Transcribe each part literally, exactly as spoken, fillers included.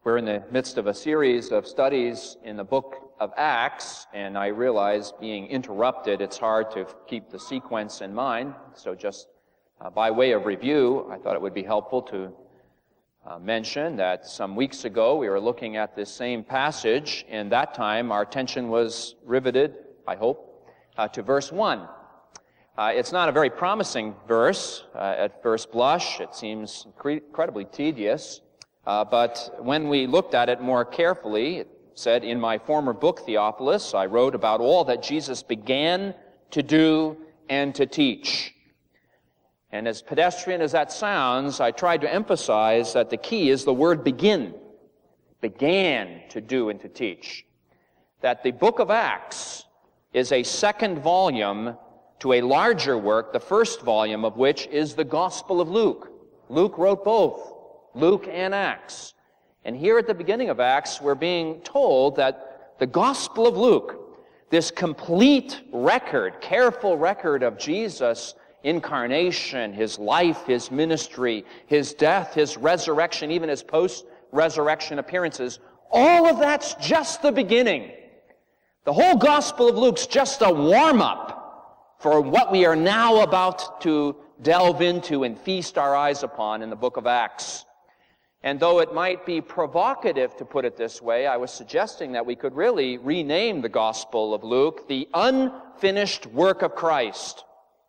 We're in the midst of a series of studies in the book of Acts, and I realize being interrupted, it's hard to keep the sequence in mind. So just uh, by way of review, I thought it would be helpful to uh, mention that some weeks ago we were looking at this same passage, and that time our attention was riveted, I hope, uh, to verse one. Uh, it's not a very promising verse uh, at first blush. It seems incre- incredibly tedious. Uh, but when we looked at it more carefully, it said, in my former book, Theophilus, I wrote about all that Jesus began to do and to teach. And as pedestrian as that sounds, I tried to emphasize that the key is the word begin. Began to do and to teach. That the book of Acts is a second volume to a larger work, the first volume of which is the Gospel of Luke. Luke wrote both. Luke and Acts. And here at the beginning of Acts, we're being told that the Gospel of Luke, this complete record, careful record of Jesus' incarnation, his life, his ministry, his death, his resurrection, even his post-resurrection appearances, all of that's just the beginning. The whole Gospel of Luke's just a warm-up for what we are now about to delve into and feast our eyes upon in the book of Acts. And though it might be provocative to put it this way, I was suggesting that we could really rename the Gospel of Luke the unfinished work of Christ.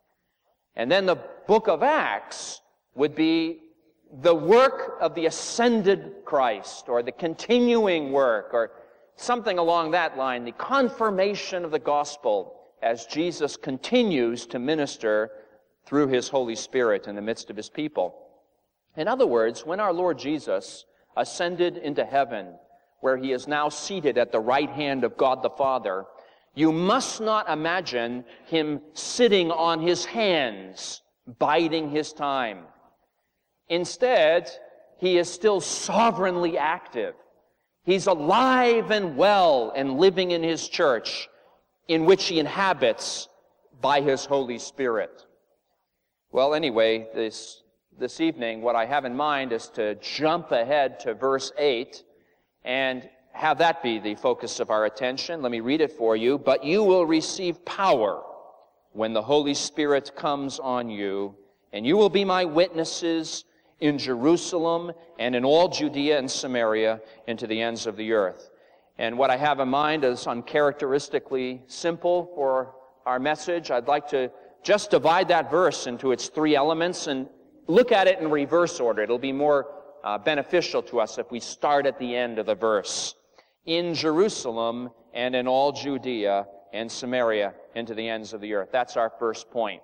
And then the book of Acts would be the work of the ascended Christ, or the continuing work, or something along that line, the confirmation of the gospel as Jesus continues to minister through his Holy Spirit in the midst of his people. In other words, when our Lord Jesus ascended into heaven, where he is now seated at the right hand of God the Father, you must not imagine him sitting on his hands, biding his time. Instead, he is still sovereignly active. He's alive and well and living in his church, in which he inhabits by his Holy Spirit. Well, anyway, this This evening, what I have in mind is to jump ahead to verse eight and have that be the focus of our attention. Let me read it for you. But you will receive power when the Holy Spirit comes on you, and you will be my witnesses in Jerusalem and in all Judea and Samaria and to the ends of the earth. And what I have in mind is uncharacteristically simple for our message. I'd like to just divide that verse into its three elements and look at it in reverse order. It'll be more uh, beneficial to us if we start at the end of the verse. In Jerusalem and in all Judea and Samaria and to the ends of the earth. That's our first point.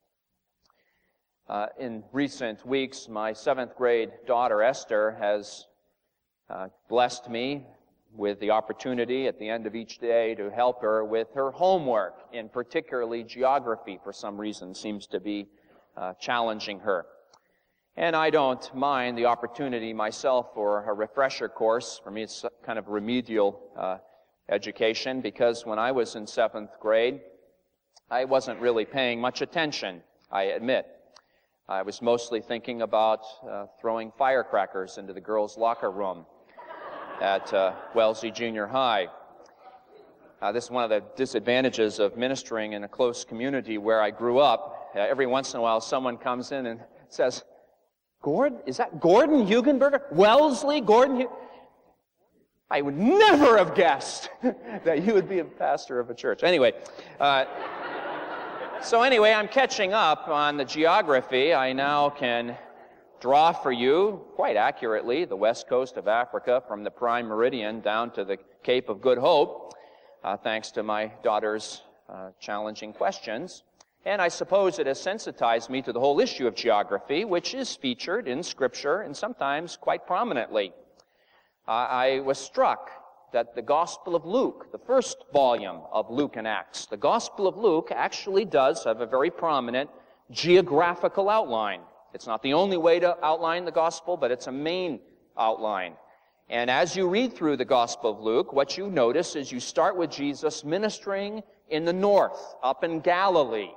Uh, in recent weeks, my seventh grade daughter, Esther, has uh, blessed me with the opportunity at the end of each day to help her with her homework, in particularly geography, for some reason, seems to be uh, challenging her. And I don't mind the opportunity myself for a refresher course. For me, it's kind of remedial uh, education, because when I was in seventh grade, I wasn't really paying much attention, I admit. I was mostly thinking about uh, throwing firecrackers into the girls' locker room at uh, Wellesley Junior High. Uh, this is one of the disadvantages of ministering in a close community where I grew up. Uh, every once in a while, someone comes in and says, Gordon, is that Gordon Hugenberger? Wellesley Gordon Hu-? I would never have guessed that you would be a pastor of a church. Anyway, uh, so anyway, I'm catching up on the geography. I now can draw for you, quite accurately, the west coast of Africa from the prime meridian down to the Cape of Good Hope, uh, thanks to my daughter's uh, challenging questions. And I suppose it has sensitized me to the whole issue of geography, which is featured in Scripture and sometimes quite prominently. Uh, I was struck that the Gospel of Luke, the first volume of Luke and Acts, the Gospel of Luke actually does have a very prominent geographical outline. It's not the only way to outline the Gospel, but it's a main outline. And as you read through the Gospel of Luke, what you notice is you start with Jesus ministering in the north, up in Galilee.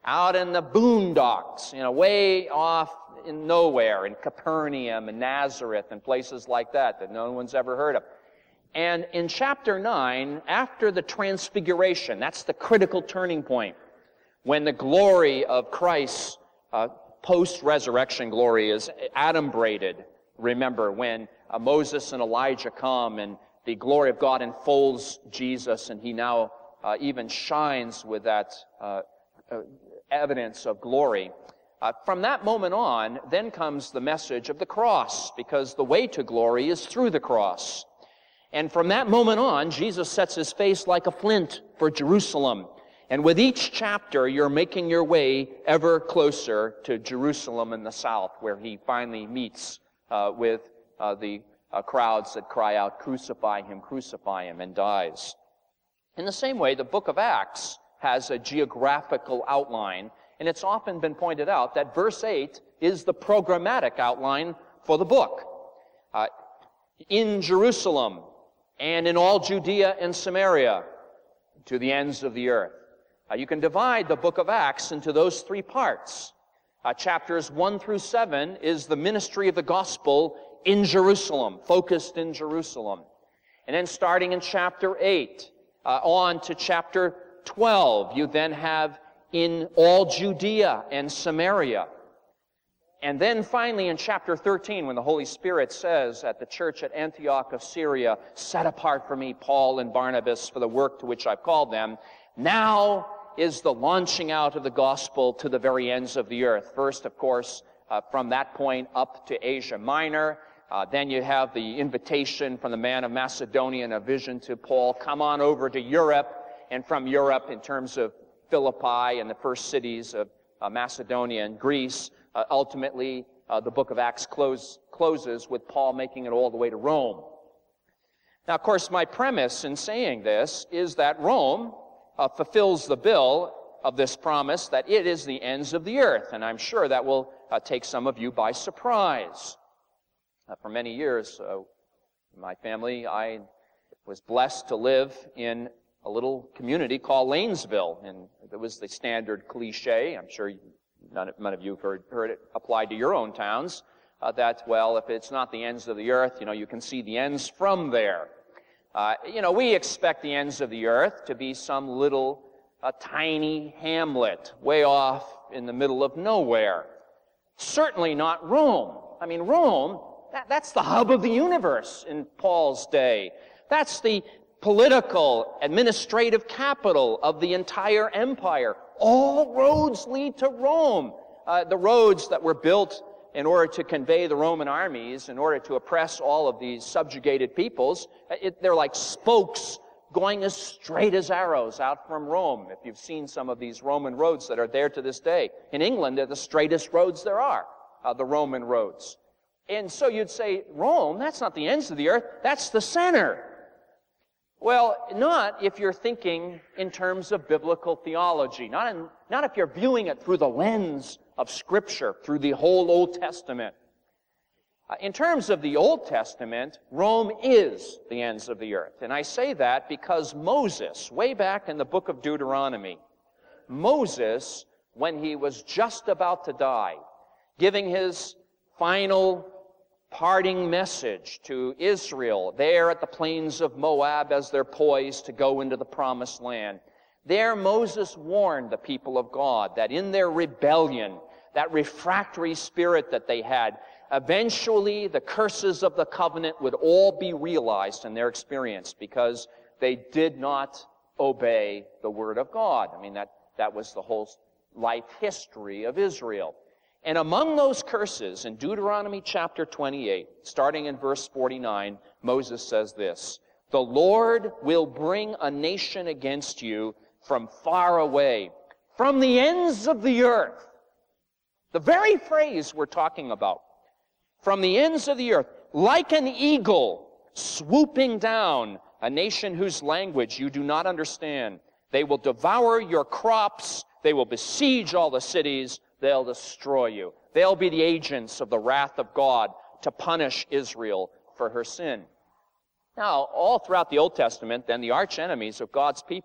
out in the boondocks, you know, way off in nowhere, in Capernaum and Nazareth and places like that that no one's ever heard of. And in chapter nine, after the transfiguration, that's the critical turning point, when the glory of Christ's uh, post-resurrection glory is adumbrated. Remember, when uh, Moses and Elijah come and the glory of God enfolds Jesus, and he now uh, even shines with that uh, uh, evidence of glory. Uh, from that moment on, then comes the message of the cross, because the way to glory is through the cross. And from that moment on, Jesus sets his face like a flint for Jerusalem. And with each chapter, you're making your way ever closer to Jerusalem in the south, where he finally meets uh, with uh, the uh, crowds that cry out, "Crucify him, crucify him," and dies. In the same way, the book of Acts has a geographical outline, and it's often been pointed out that verse eight is the programmatic outline for the book. Uh, in Jerusalem, and in all Judea and Samaria, to the ends of the earth. Uh, you can divide the book of Acts into those three parts. Uh, chapters one through seven is the ministry of the gospel in Jerusalem, focused in Jerusalem. And then starting in chapter eight, uh, on to chapter twelve, you then have in all Judea and Samaria. And then finally in chapter thirteen, when the Holy Spirit says at the church at Antioch of Syria, "Set apart for me Paul and Barnabas for the work to which I've called them," now is the launching out of the gospel to the very ends of the earth. First, of course, uh, from that point up to Asia Minor. Uh, then you have the invitation from the man of Macedonia and a vision to Paul, "Come on over to Europe." And from Europe, in terms of Philippi and the first cities of uh, Macedonia and Greece, Uh, ultimately, uh, the book of Acts close, closes with Paul making it all the way to Rome. Now, of course, my premise in saying this is that Rome uh, fulfills the bill of this promise that it is the ends of the earth, and I'm sure that will uh, take some of you by surprise. Uh, for many years, uh, my family, I was blessed to live in a little community called Lanesville, and it was the standard cliche. I'm sure you None of, none of you have heard, heard it applied to your own towns, uh, that, well, if it's not the ends of the earth, you know, you can see the ends from there. Uh, you know, we expect the ends of the earth to be some little uh, tiny hamlet way off in the middle of nowhere. Certainly not Rome. I mean, Rome, that, that's the hub of the universe in Paul's day. That's the political, administrative capital of the entire empire. All roads lead to Rome. Uh, the roads that were built in order to convey the Roman armies, in order to oppress all of these subjugated peoples, it, they're like spokes going as straight as arrows out from Rome. If you've seen some of these Roman roads that are there to this day. In England, they're the straightest roads there are, uh, the Roman roads. And so you'd say, Rome, that's not the ends of the earth, that's the center. Well, not if you're thinking in terms of biblical theology, not, in, not if you're viewing it through the lens of Scripture, through the whole Old Testament. Uh, in terms of the Old Testament, Rome is the ends of the earth. And I say that because Moses, way back in the book of Deuteronomy, Moses, when he was just about to die, giving his final parting message to Israel there at the plains of Moab as they're poised to go into the promised land. There Moses warned the people of God that in their rebellion, that refractory spirit that they had, eventually the curses of the covenant would all be realized in their experience because they did not obey the word of God. I mean, that, that was the whole life history of Israel. And among those curses, in Deuteronomy chapter twenty-eight, starting in verse forty-nine, Moses says this, "The Lord will bring a nation against you from far away, from the ends of the earth." The very phrase we're talking about. From the ends of the earth, like an eagle swooping down, a nation whose language you do not understand. They will devour your crops. They will besiege all the cities. They'll destroy you. They'll be the agents of the wrath of God to punish Israel for her sin. Now, all throughout the Old Testament, then the arch enemies of God's people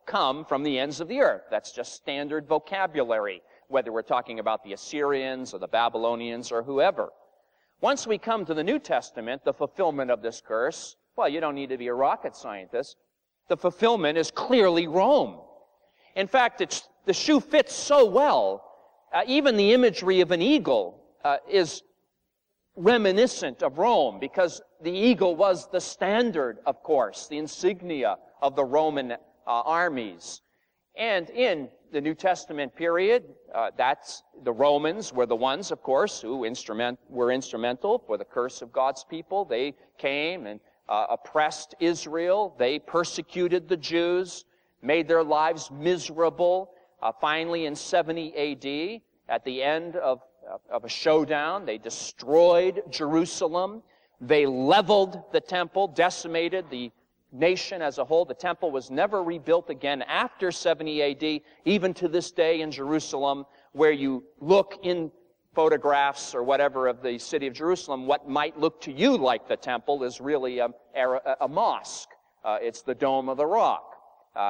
come from the ends of the earth. That's just standard vocabulary, whether we're talking about the Assyrians or the Babylonians or whoever. Once we come to the New Testament, the fulfillment of this curse, well, you don't need to be a rocket scientist. The fulfillment is clearly Rome. In fact, it's, the shoe fits so well, uh, even the imagery of an eagle uh, is reminiscent of Rome, because the eagle was the standard, of course, the insignia of the Roman uh, armies. And in the New Testament period, uh, that's the Romans were the ones, of course, who instrument, were instrumental for the curse of God's people. They came and uh, oppressed Israel. They persecuted the Jews, made their lives miserable. Uh, finally, in seventy A D, at the end of, of a showdown, they destroyed Jerusalem. They leveled the temple, decimated the nation as a whole. The temple was never rebuilt again after seventy A D, even to this day in Jerusalem, where you look in photographs or whatever of the city of Jerusalem, what might look to you like the temple is really a, a, a mosque. Uh, it's the Dome of the Rock. Uh,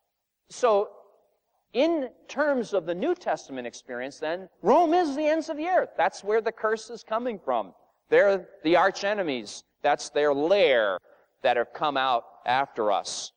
so, in terms of the New Testament experience, then, Rome is the ends of the earth. That's where the curse is coming from. They're the arch enemies. That's their lair that have come out after us.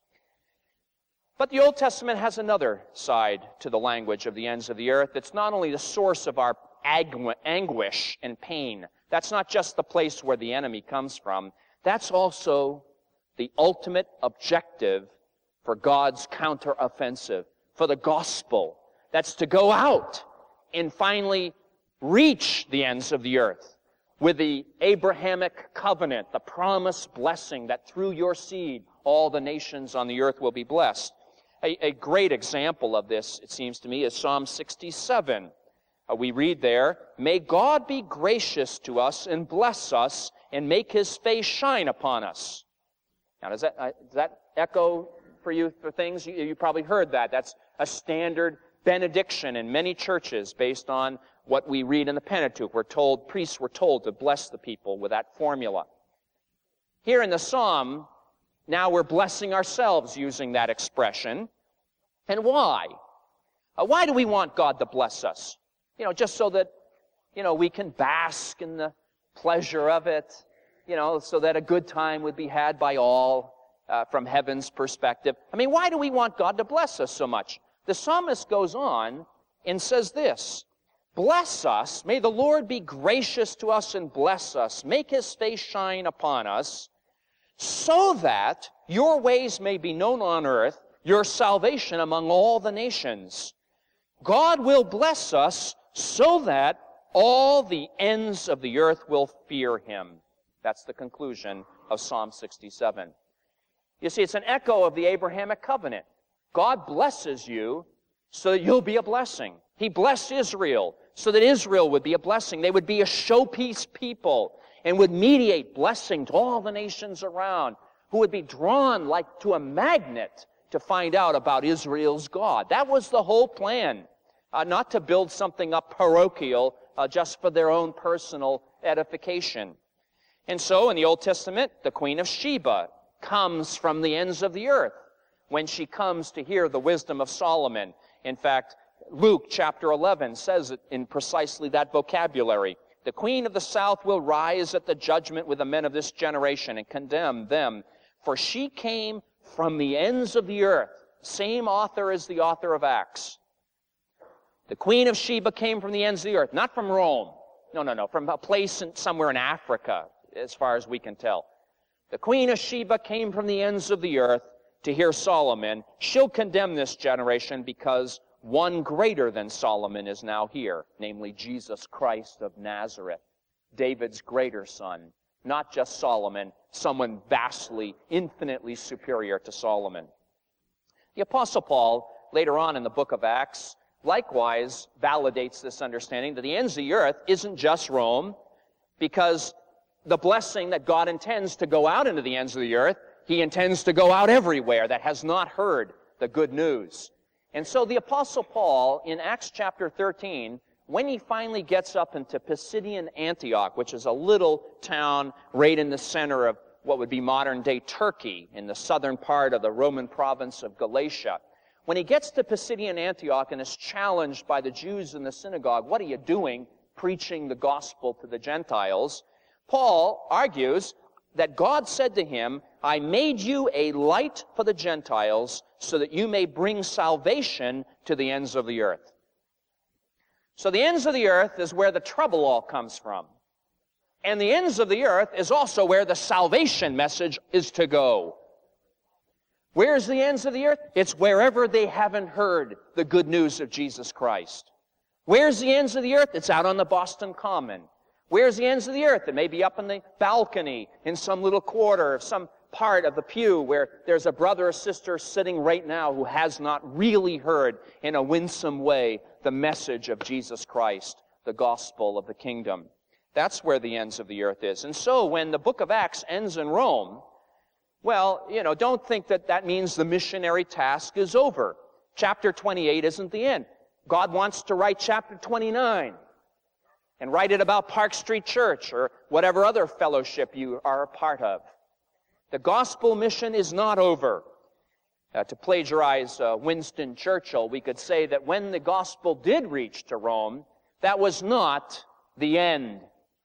But the Old Testament has another side to the language of the ends of the earth. It's not only the source of our anguish and pain. That's not just the place where the enemy comes from. That's also the ultimate objective for God's counteroffensive, for the gospel. That's to go out and finally reach the ends of the earth with the Abrahamic covenant, the promised blessing that through your seed all the nations on the earth will be blessed. A, a great example of this, it seems to me, is Psalm sixty-seven. Uh, we read there, "May God be gracious to us and bless us and make his face shine upon us." Now, does that, uh, does that echo for you for things? You, you probably heard that. That's a standard benediction in many churches based on what we read in the Pentateuch. We're told, priests were told to bless the people with that formula. Here in the Psalm, now we're blessing ourselves using that expression. And why? Uh, why do we want God to bless us? You know, just so that, you know, we can bask in the pleasure of it, you know, so that a good time would be had by all uh, from heaven's perspective. I mean, why do we want God to bless us so much? The psalmist goes on and says this, "Bless us, may the Lord be gracious to us and bless us, make his face shine upon us, so that your ways may be known on earth, your salvation among all the nations. God will bless us so that all the ends of the earth will fear him." That's the conclusion of Psalm sixty-seven. You see, it's an echo of the Abrahamic covenant. God blesses you so that you'll be a blessing. He blessed Israel so that Israel would be a blessing. They would be a showpiece people and would mediate blessing to all the nations around, who would be drawn like to a magnet to find out about Israel's God. That was the whole plan. Uh, not to build something up parochial uh, just for their own personal edification. And so in the Old Testament, the Queen of Sheba comes from the ends of the earth when she comes to hear the wisdom of Solomon. In fact, Luke chapter eleven says it in precisely that vocabulary. "The queen of the south will rise at the judgment with the men of this generation and condemn them, for she came from the ends of the earth." Same author as the author of Acts. The Queen of Sheba came from the ends of the earth, not from Rome. No, no, no, from a place in, somewhere in Africa, as far as we can tell. The Queen of Sheba came from the ends of the earth to hear Solomon. She'll condemn this generation because one greater than Solomon is now here, namely Jesus Christ of Nazareth, David's greater son. Not just Solomon, someone vastly, infinitely superior to Solomon. The Apostle Paul, later on in the book of Acts, likewise validates this understanding that the ends of the earth isn't just Rome, because the blessing that God intends to go out into the ends of the earth, he intends to go out everywhere that has not heard the good news. And so the Apostle Paul, in Acts chapter thirteen, when he finally gets up into Pisidian Antioch, which is a little town right in the center of what would be modern-day Turkey, in the southern part of the Roman province of Galatia, When he gets to Pisidian Antioch and is challenged by the Jews in the synagogue, what are you doing preaching the gospel to the Gentiles? Paul argues that God said to him, I made you a light for the Gentiles so that you may bring salvation to the ends of the earth. So the ends of the earth is where the trouble all comes from. And the ends of the earth is also where the salvation message is to go. Where's the ends of the earth? It's wherever they haven't heard the good news of Jesus Christ. Where's the ends of the earth? It's out on the Boston Common. Where's the ends of the earth? It may be up in the balcony in some little quarter of some part of the pew where there's a brother or sister sitting right now who has not really heard in a winsome way the message of Jesus Christ, the gospel of the kingdom. That's where the ends of the earth is. And so when the book of Acts ends in Rome, well, you know, don't think that that means the missionary task is over. Chapter twenty-eight isn't the end. God wants to write chapter twenty-nine and write it about Park Street Church or whatever other fellowship you are a part of. The gospel mission is not over. Uh, to plagiarize uh, Winston Churchill, we could say that when the gospel did reach to Rome, that was not the end.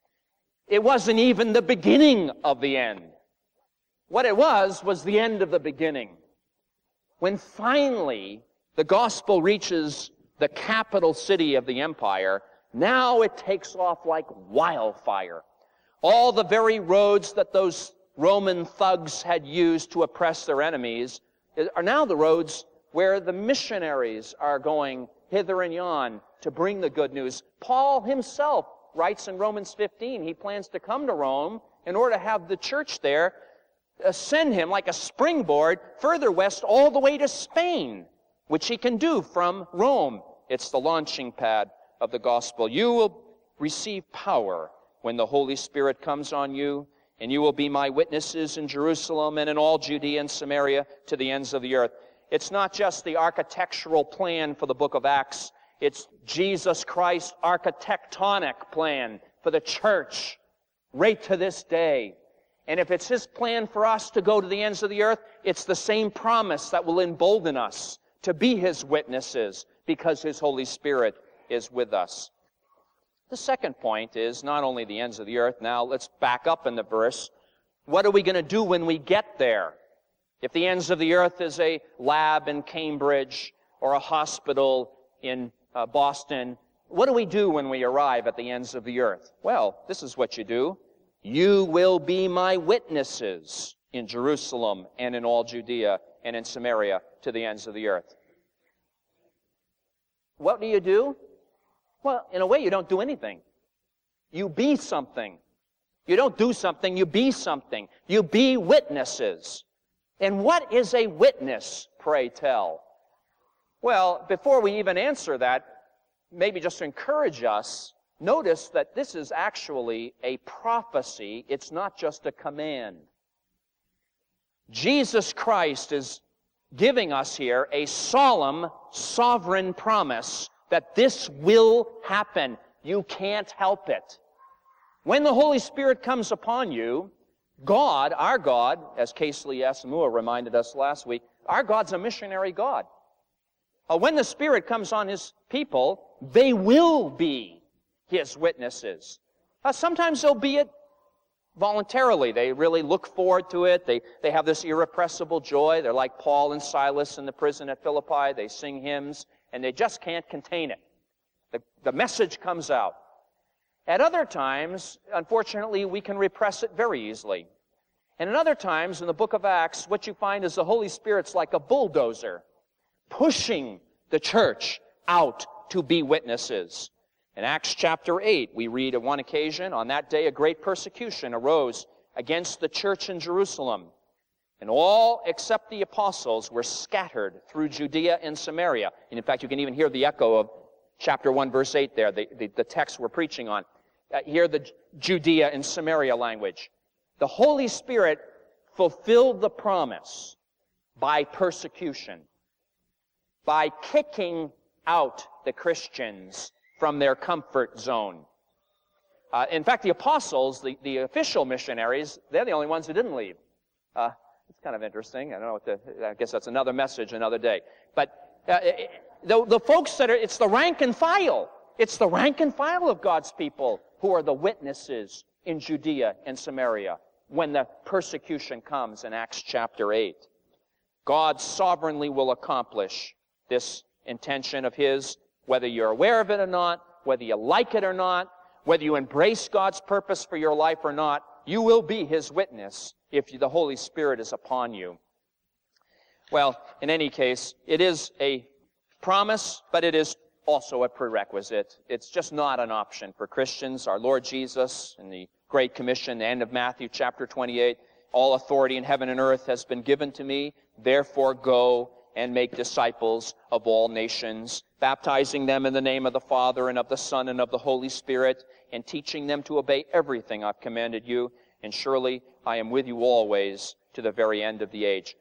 It wasn't even the beginning of the end. What it was, was the end of the beginning. When finally the gospel reaches the capital city of the empire, now it takes off like wildfire. All the very roads that those Roman thugs had used to oppress their enemies are now the roads where the missionaries are going hither and yon to bring the good news. Paul himself writes in Romans fifteen, he plans to come to Rome in order to have the church there send him like a springboard further west all the way to Spain, which he can do from Rome. It's the launching pad of the gospel. You will receive power when the Holy Spirit comes on you, and you will be my witnesses in Jerusalem and in all Judea and Samaria to the ends of the earth. It's not just the architectural plan for the book of Acts. It's Jesus Christ's architectonic plan for the church right to this day. And if it's his plan for us to go to the ends of the earth, it's the same promise that will embolden us to be his witnesses because his Holy Spirit is with us. The second point is not only the ends of the earth. Now let's back up in the verse. What are we going to do when we get there? If the ends of the earth is a lab in Cambridge or a hospital in uh, Boston, what do we do when we arrive at the ends of the earth? Well, this is what you do. You will be my witnesses in Jerusalem and in all Judea and in Samaria to the ends of the earth. What do you do? Well, in a way, you don't do anything. You be something. You don't do something, you be something. You be witnesses. And what is a witness, pray tell? Well, before we even answer that, maybe just to encourage us, notice that this is actually a prophecy. It's not just a command. Jesus Christ is giving us here a solemn, sovereign promise that this will happen. You can't help it. When the Holy Spirit comes upon you, God, our God, as Casely Asamoah reminded us last week, our God's a missionary God. Uh, when the Spirit comes on his people, they will be his witnesses. Uh, sometimes they'll be it voluntarily. They really look forward to it. They, they have this irrepressible joy. They're like Paul and Silas in the prison at Philippi. They sing hymns, and they just can't contain it. The, the message comes out. At other times, unfortunately, we can repress it very easily. And at other times, in the book of Acts, what you find is the Holy Spirit's like a bulldozer, pushing the church out to be witnesses. In Acts chapter eight, we read on one occasion, on that day a great persecution arose against the church in Jerusalem. And all except the apostles were scattered through Judea and Samaria. And in fact, you can even hear the echo of chapter one, verse eight there, the, the, the text we're preaching on. Uh, hear the Judea and Samaria language. The Holy Spirit fulfilled the promise by persecution, by kicking out the Christians from their comfort zone. Uh, in fact, the apostles, the, the official missionaries, they're the only ones who didn't leave. Uh, it's kind of interesting. I don't know what the, I guess that's another message another day. But Uh, the, the folks that are, it's the rank and file. It's the rank and file of God's people who are the witnesses in Judea and Samaria when the persecution comes in Acts chapter eight. God sovereignly will accomplish this intention of His, whether you're aware of it or not, whether you like it or not, whether you embrace God's purpose for your life or not. You will be His witness if the Holy Spirit is upon you. Well, in any case, it is a promise, but it is also a prerequisite. It's just not an option for Christians. Our Lord Jesus, in the Great Commission, the end of Matthew chapter twenty-eight, all authority in heaven and earth has been given to me. Therefore go and make disciples of all nations, baptizing them in the name of the Father and of the Son and of the Holy Spirit, and teaching them to obey everything I've commanded you. And surely I am with you always to the very end of the age.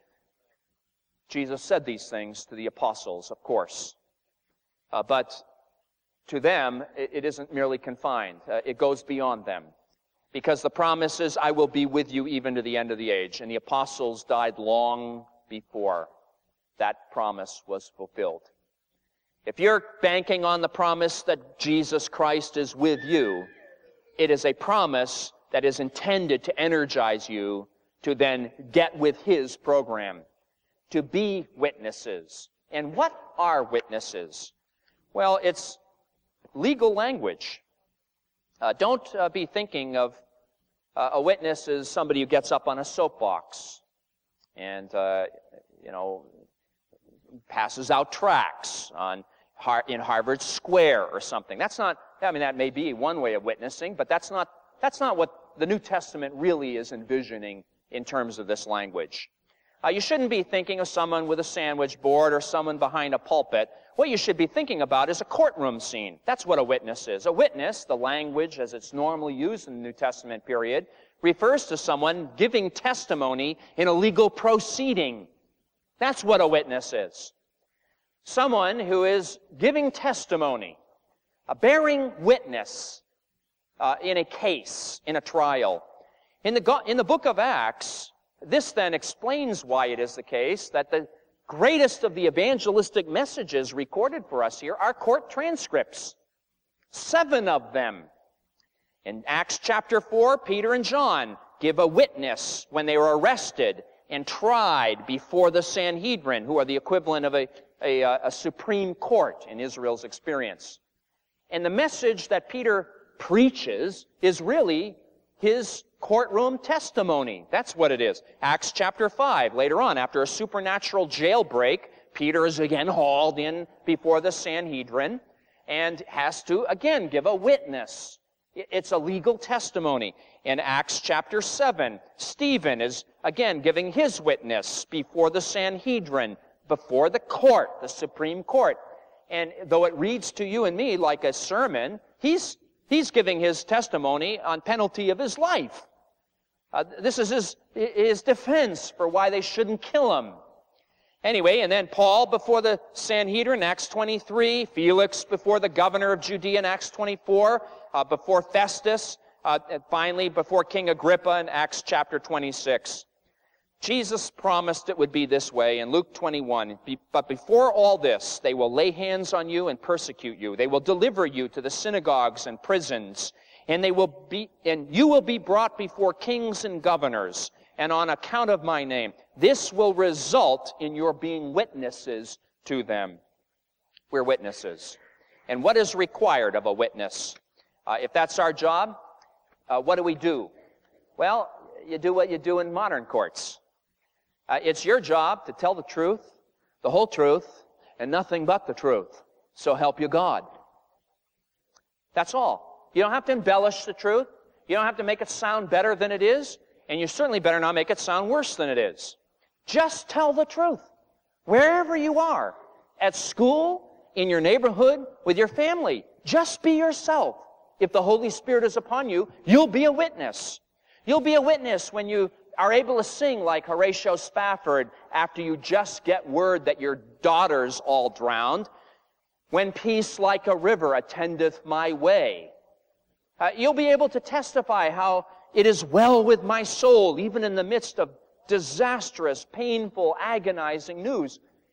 Jesus said these things to the apostles, of course. Uh, but to them, it, it isn't merely confined. Uh, it goes beyond them. Because the promise is, I will be with you even to the end of the age. And the apostles died long before that promise was fulfilled. If you're banking on the promise that Jesus Christ is with you, it is a promise that is intended to energize you to then get with His program, to be witnesses. And what are witnesses? Well, it's legal language. Uh, don't uh, be thinking of uh, a witness as somebody who gets up on a soapbox and, uh, you know, passes out tracts on Har- in Harvard Square or something. That's not, I mean, that may be one way of witnessing, but that's not, that's not what the New Testament really is envisioning in terms of this language. Uh, you shouldn't be thinking of someone with a sandwich board or someone behind a pulpit. What you should be thinking about is a courtroom scene. That's what a witness is. A witness, the language as it's normally used in the New Testament period, refers to someone giving testimony in a legal proceeding. That's what a witness is. Someone who is giving testimony, uh, bearing witness uh, in a case, in a trial. In the, in the book of Acts, this then explains why it is the case that the greatest of the evangelistic messages recorded for us here are court transcripts. Seven of them. In Acts chapter four, Peter and John give a witness when they were arrested and tried before the Sanhedrin, who are the equivalent of a, a, a Supreme Court in Israel's experience. And the message that Peter preaches is really his courtroom testimony. That's what it is. Acts chapter five, later on, after a supernatural jailbreak, Peter is again hauled in before the Sanhedrin and has to, again, give a witness. It's a legal testimony. In Acts chapter seven, Stephen is, again, giving his witness before the Sanhedrin, before the court, the Supreme Court. And though it reads to you and me like a sermon, he's He's giving his testimony on penalty of his life. Uh, this is his, his defense for why they shouldn't kill him. Anyway, and then Paul before the Sanhedrin, Acts twenty-three, Felix before the governor of Judea in Acts twenty-four, uh, before Festus, uh, and finally before King Agrippa in Acts chapter twenty-six. Jesus promised it would be this way in Luke twenty-one. But before all this, they will lay hands on you and persecute you. They will deliver you to the synagogues and prisons, and they will be, and you will be brought before kings and governors. And on account of my name, this will result in your being witnesses to them. We're witnesses. And what is required of a witness? Uh, if that's our job, uh, what do we do? Well, you do what you do in modern courts. Uh, it's your job to tell the truth, the whole truth, and nothing but the truth. So help you God. That's all. You don't have to embellish the truth. You don't have to make it sound better than it is. And you certainly better not make it sound worse than it is. Just tell the truth. Wherever you are, at school, in your neighborhood, with your family, just be yourself. If the Holy Spirit is upon you, you'll be a witness. You'll be a witness when you are able to sing like Horatio Spafford after you just get word that your daughter's all drowned. When peace like a river attendeth my way. Uh, you'll be able to testify how it is well with my soul, even in the midst of disastrous, painful, agonizing news.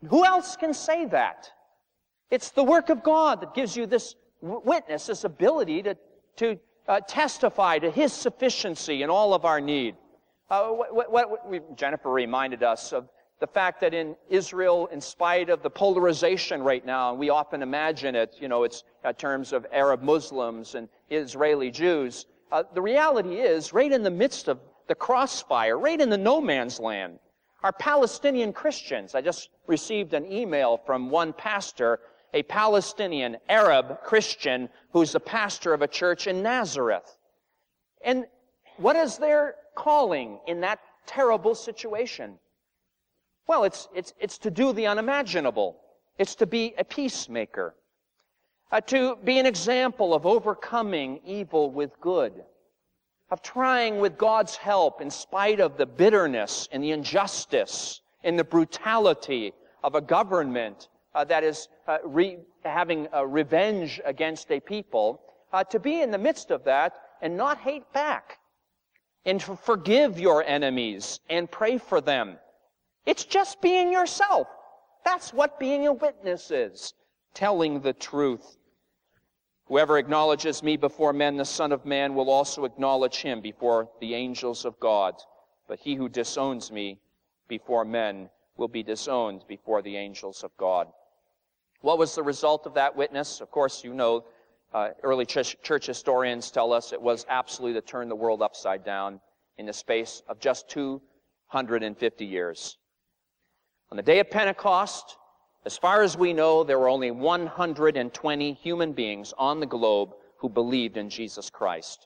Who else can say that? It's the work of God that gives you this witness, this ability to, to uh, testify to His sufficiency in all of our need. Uh, what, what, what we, Jennifer reminded us of the fact that in Israel, in spite of the polarization right now, and we often imagine it, you know, it's in terms of Arab Muslims and Israeli Jews, uh, the reality is, right in the midst of the crossfire, right in the no man's land, are Palestinian Christians. I just received an email from one pastor, a Palestinian Arab Christian who's the pastor of a church in Nazareth. And what is their calling in that terrible situation? Well, it's, it's, it's to do the unimaginable. It's to be a peacemaker, uh, to be an example of overcoming evil with good, of trying with God's help in spite of the bitterness and the injustice and the brutality of a government uh, that is uh, re- having a revenge against a people, uh, to be in the midst of that and not hate back, and to forgive your enemies and pray for them. It's just being yourself. That's what being a witness is, telling the truth. Whoever acknowledges me before men, the Son of Man, will also acknowledge him before the angels of God. But he who disowns me before men will be disowned before the angels of God. What was the result of that witness? Of course, you know, uh, early church, church historians tell us it was absolutely to turn the world upside down in the space of just two hundred fifty years. On the day of Pentecost, as far as we know, there were only one hundred twenty human beings on the globe who believed in Jesus Christ.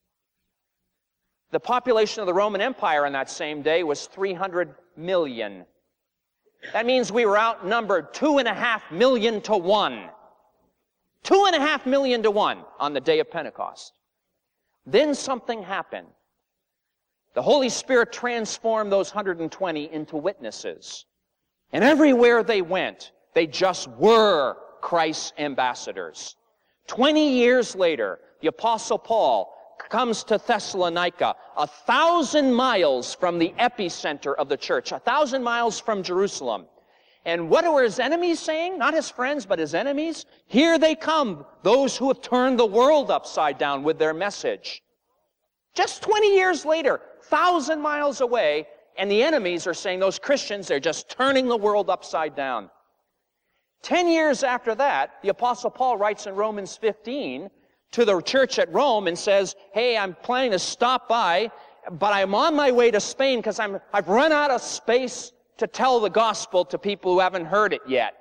The population of the Roman Empire on that same day was three hundred million. That means we were outnumbered two and a half million to one. Two and a half million to one on the day of Pentecost. Then something happened. The Holy Spirit transformed those one hundred twenty into witnesses. And everywhere they went, they just were Christ's ambassadors. Twenty years later, the Apostle Paul comes to Thessalonica, a thousand miles from the epicenter of the church, a thousand miles from Jerusalem. And what were his enemies saying? Not his friends, but his enemies. Here they come, those who have turned the world upside down with their message. Just twenty years later, thousand miles away, and the enemies are saying, those Christians, they're just turning the world upside down. Ten years after that, the Apostle Paul writes in Romans fifteen to the church at Rome and says, hey, I'm planning to stop by, but I'm on my way to Spain because I'm, I've run out of space to tell the gospel to people who haven't heard it yet.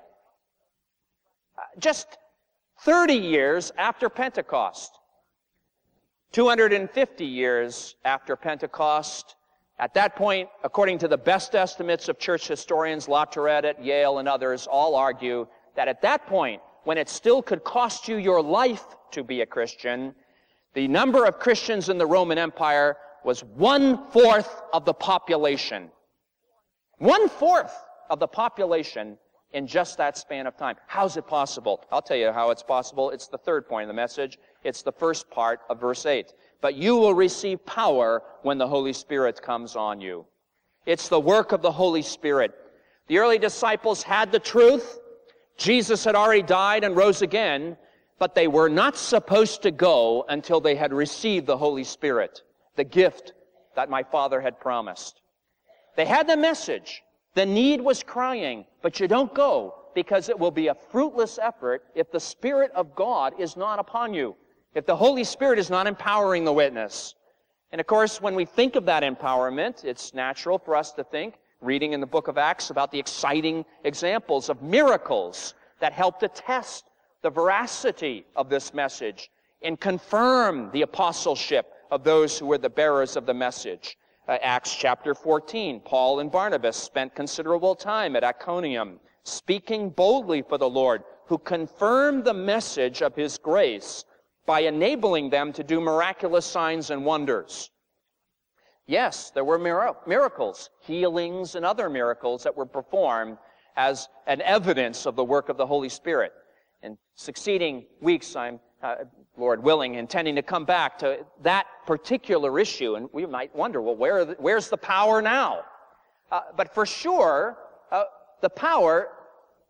Uh, just thirty years after Pentecost, two hundred fifty years after Pentecost, at that point, according to the best estimates of church historians, Latourette at Yale and others all argue that at that point, when it still could cost you your life to be a Christian, the number of Christians in the Roman Empire was one-fourth of the population. One-fourth of the population in just that span of time. How's it possible? I'll tell you how it's possible. It's the third point of the message. It's the first part of verse eight. But you will receive power when the Holy Spirit comes on you. It's the work of the Holy Spirit. The early disciples had the truth. Jesus had already died and rose again, but they were not supposed to go until they had received the Holy Spirit, the gift that my Father had promised. They had the message. The need was crying, but you don't go because it will be a fruitless effort if the Spirit of God is not upon you, if the Holy Spirit is not empowering the witness. And of course, when we think of that empowerment, it's natural for us to think, reading in the book of Acts, about the exciting examples of miracles that help to test the veracity of this message and confirm the apostleship of those who were the bearers of the message. Uh, Acts chapter fourteen, Paul and Barnabas spent considerable time at Iconium, speaking boldly for the Lord, who confirmed the message of His grace by enabling them to do miraculous signs and wonders. Yes, there were mir- miracles, healings, and other miracles that were performed as an evidence of the work of the Holy Spirit. In succeeding weeks, I'm, uh, Lord willing, intending to come back to that particular issue, and we might wonder, well, where, where's the power now? Uh, but for sure, uh, the power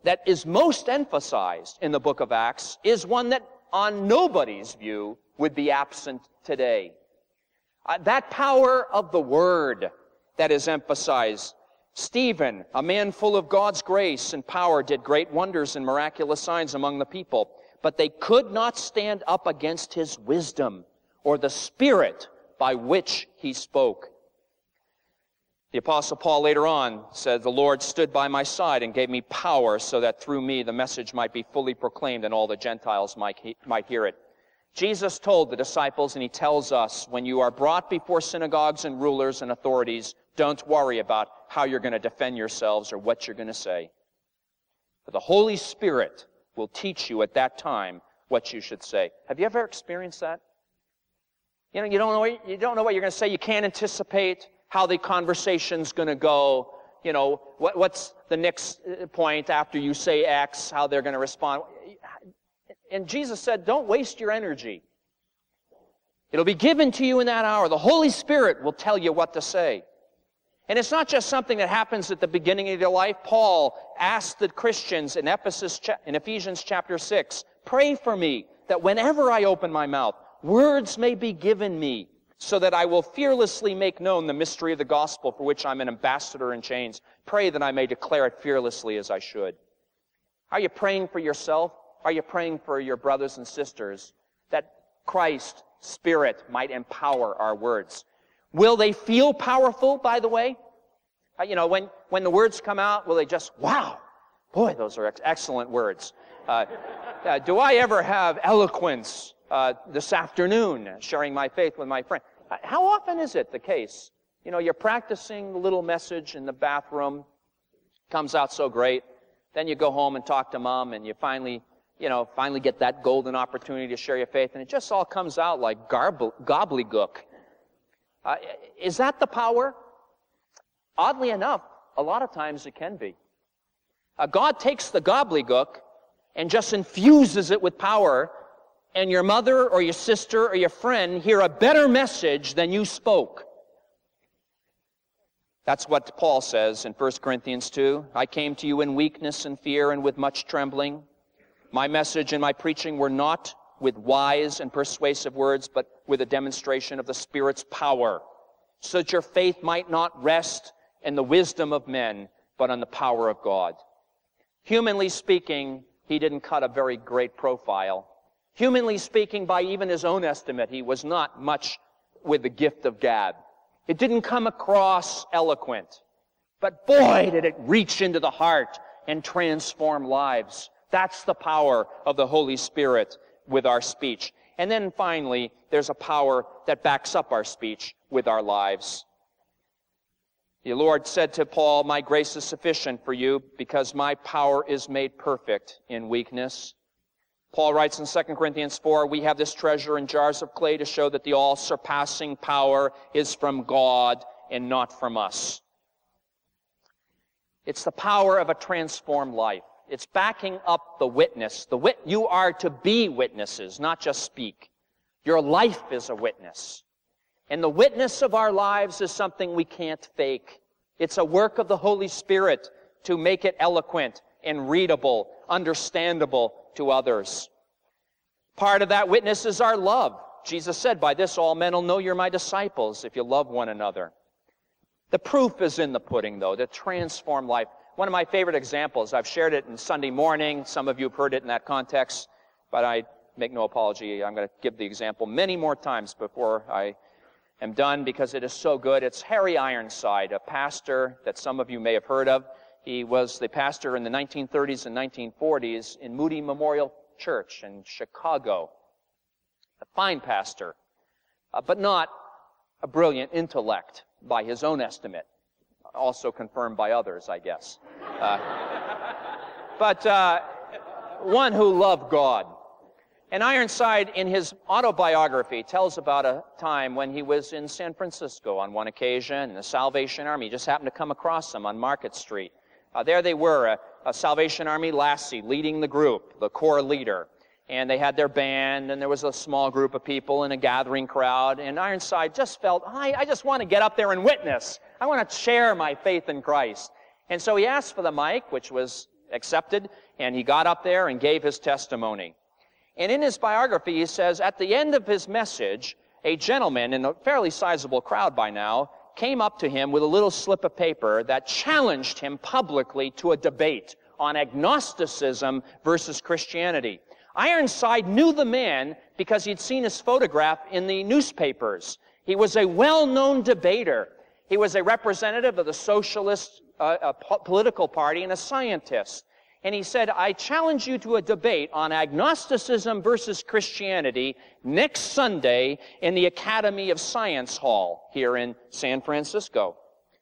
that is most emphasized in the book of Acts is one that, on nobody's view, would be absent today. Uh, that power of the Word that is emphasized. Stephen, a man full of God's grace and power, did great wonders and miraculous signs among the people, but they could not stand up against his wisdom or the Spirit by which he spoke. The Apostle Paul later on said, "The Lord stood by my side and gave me power so that through me the message might be fully proclaimed and all the Gentiles might, he- might hear it." Jesus told the disciples, and he tells us, when you are brought before synagogues and rulers and authorities, don't worry about how you're going to defend yourselves or what you're going to say. For the Holy Spirit will teach you at that time what you should say. Have you ever experienced that? You know, you don't know what, you don't know what you're going to say. You can't anticipate how the conversation's going to go. You know, what, what's the next point after you say X, how they're going to respond. And Jesus said, don't waste your energy. It'll be given to you in that hour. The Holy Spirit will tell you what to say. And it's not just something that happens at the beginning of your life. Paul asked the Christians in Ephesus, in Ephesians chapter six, pray for me that whenever I open my mouth, words may be given me, so that I will fearlessly make known the mystery of the gospel for which I'm an ambassador in chains. Pray that I may declare it fearlessly as I should. Are you praying for yourself? Are you praying for your brothers and sisters that Christ's Spirit might empower our words? Will they feel powerful, by the way? Uh, you know, when, when the words come out, will they just, wow, boy, those are ex- excellent words. Uh, uh, do I ever have eloquence uh, this afternoon, sharing my faith with my friend? Uh, how often is it the case? You know, you're practicing the little message in the bathroom, comes out so great, then you go home and talk to mom, and you finally, you know, finally get that golden opportunity to share your faith, and it just all comes out like garble, gobbledygook. Uh, is that the power? Oddly enough, a lot of times it can be. Uh, God takes the gobbledygook and just infuses it with power, and your mother or your sister or your friend hear a better message than you spoke. That's what Paul says in First Corinthians two. I came to you in weakness and fear and with much trembling. My message and my preaching were not with wise and persuasive words, but with a demonstration of the Spirit's power, so that your faith might not rest in the wisdom of men, but on the power of God. Humanly speaking, he didn't cut a very great profile. Humanly speaking, by even his own estimate, he was not much with the gift of gab. It didn't come across eloquent. But boy, did it reach into the heart and transform lives. That's the power of the Holy Spirit with our speech. And then finally, there's a power that backs up our speech with our lives. The Lord said to Paul, my grace is sufficient for you because my power is made perfect in weakness. Paul writes in Second Corinthians four, we have this treasure in jars of clay to show that the all-surpassing power is from God and not from us. It's the power of a transformed life. It's backing up the witness. The wit- you are to be witnesses, not just speak. Your life is a witness. And the witness of our lives is something we can't fake. It's a work of the Holy Spirit to make it eloquent and readable, understandable to others. Part of that witness is our love. Jesus said, by this all men will know you're my disciples if you love one another. The proof is in the pudding, though, to transform life. One of my favorite examples, I've shared it in Sunday morning. Some of you have heard it in that context, but I make no apology. I'm going to give the example many more times before I am done because it is so good. It's Harry Ironside, a pastor that some of you may have heard of. He was the pastor in the nineteen thirties and nineteen forties in Moody Memorial Church in Chicago. A fine pastor, uh, but not a brilliant intellect by his own estimate. Also confirmed by others, I guess. Uh, but uh, one who loved God. And Ironside, in his autobiography, tells about a time when he was in San Francisco on one occasion, and the Salvation Army just happened to come across him on Market Street. Uh, there they were, a, a Salvation Army lassie leading the group, the core leader. And they had their band, and there was a small group of people in a gathering crowd. And Ironside just felt, I, I just want to get up there and witness. I want to share my faith in Christ. And so he asked for the mic, which was accepted, and he got up there and gave his testimony. And in his biography, he says, at the end of his message, a gentleman in a fairly sizable crowd by now came up to him with a little slip of paper that challenged him publicly to a debate on agnosticism versus Christianity. Ironside knew the man because he'd seen his photograph in the newspapers. He was a well-known debater. He was a representative of the Socialist uh, uh, po- political party and a scientist. And he said, I challenge you to a debate on agnosticism versus Christianity next Sunday in the Academy of Science Hall here in San Francisco.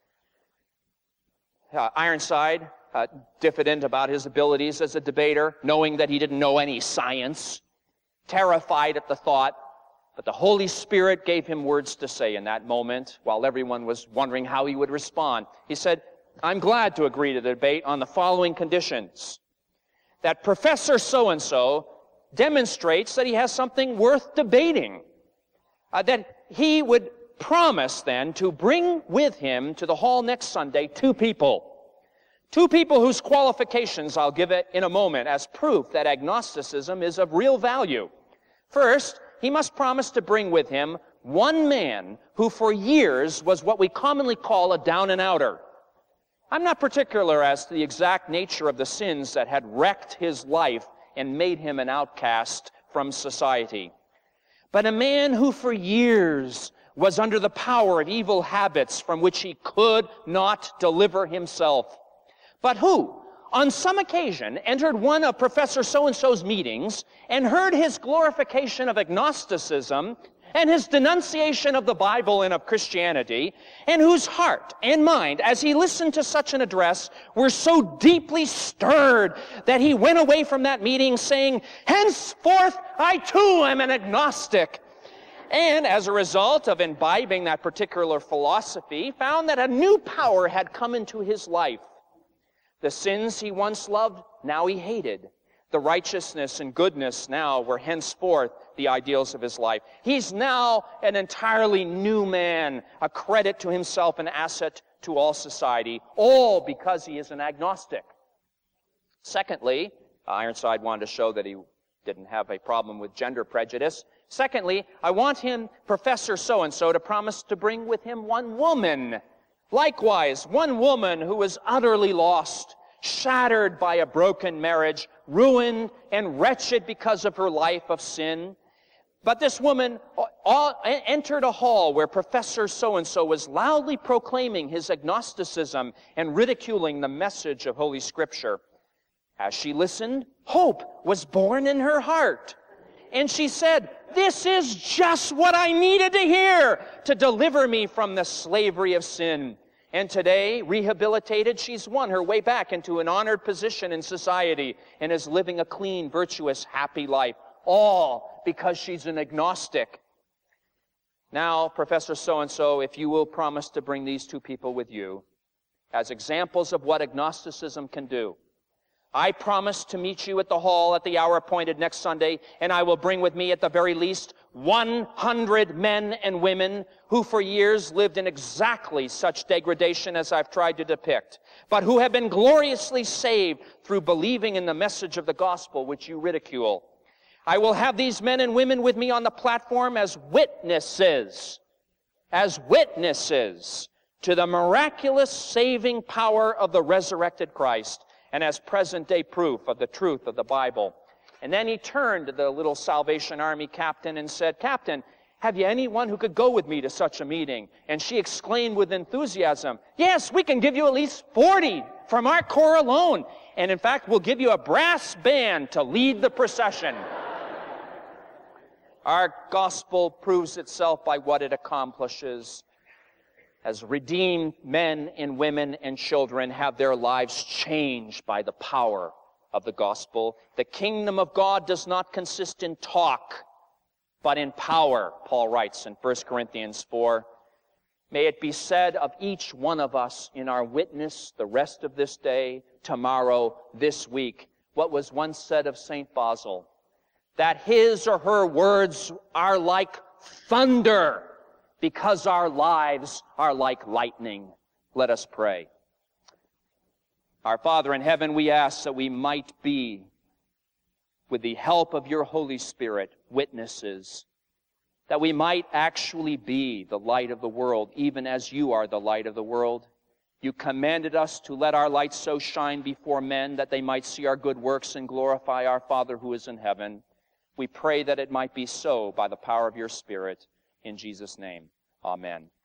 Uh, Ironside, uh, diffident about his abilities as a debater, knowing that he didn't know any science, terrified at the thought, but the Holy Spirit gave him words to say in that moment while everyone was wondering how he would respond. He said, I'm glad to agree to the debate on the following conditions. That Professor so-and-so demonstrates that he has something worth debating. Uh, that he would promise then to bring with him to the hall next Sunday two people. Two people whose qualifications I'll give it in a moment as proof that agnosticism is of real value. First, he must promise to bring with him one man who for years was what we commonly call a down-and-outer. I'm not particular as to the exact nature of the sins that had wrecked his life and made him an outcast from society. But a man who for years was under the power of evil habits from which he could not deliver himself. But who, on some occasion, entered one of Professor so-and-so's meetings and heard his glorification of agnosticism and his denunciation of the Bible and of Christianity, and whose heart and mind, as he listened to such an address, were so deeply stirred that he went away from that meeting saying, henceforth I too am an agnostic. And as a result of imbibing that particular philosophy, found that a new power had come into his life. The sins he once loved, now he hated. The righteousness and goodness now were henceforth the ideals of his life. He's now an entirely new man, a credit to himself, an asset to all society, all because he is an agnostic. Secondly, Ironside wanted to show that he didn't have a problem with gender prejudice. Secondly, I want him, Professor so-and-so, to promise to bring with him one woman. Likewise, one woman who was utterly lost, shattered by a broken marriage, ruined and wretched because of her life of sin. But this woman all, entered a hall where Professor so-and-so was loudly proclaiming his agnosticism and ridiculing the message of Holy Scripture. As she listened, hope was born in her heart. And she said, this is just what I needed to hear to deliver me from the slavery of sin. And today, rehabilitated, she's won her way back into an honored position in society and is living a clean, virtuous, happy life. All because she's an agnostic. Now, Professor so-and-so, if you will promise to bring these two people with you as examples of what agnosticism can do, I promise to meet you at the hall at the hour appointed next Sunday, and I will bring with me at the very least one hundred men and women who for years lived in exactly such degradation as I've tried to depict, but who have been gloriously saved through believing in the message of the gospel which you ridicule. I will have these men and women with me on the platform as witnesses, as witnesses to the miraculous saving power of the resurrected Christ, and as present-day proof of the truth of the Bible. And then he turned to the little Salvation Army captain and said, Captain, have you anyone who could go with me to such a meeting? And she exclaimed with enthusiasm, yes, we can give you at least forty from our corps alone. And in fact, we'll give you a brass band to lead the procession. Our gospel proves itself by what it accomplishes. As redeemed men and women and children have their lives changed by the power of the gospel. The kingdom of God does not consist in talk, but in power, Paul writes in First Corinthians four. May it be said of each one of us in our witness the rest of this day, tomorrow, this week, what was once said of Saint Basil, that his or her words are like thunder, because our lives are like lightning. Let us pray. Our Father in heaven, we ask that we might be, with the help of your Holy Spirit, witnesses, that we might actually be the light of the world, even as you are the light of the world. You commanded us to let our light so shine before men that they might see our good works and glorify our Father who is in heaven. We pray that it might be so by the power of your Spirit. In Jesus' name, amen.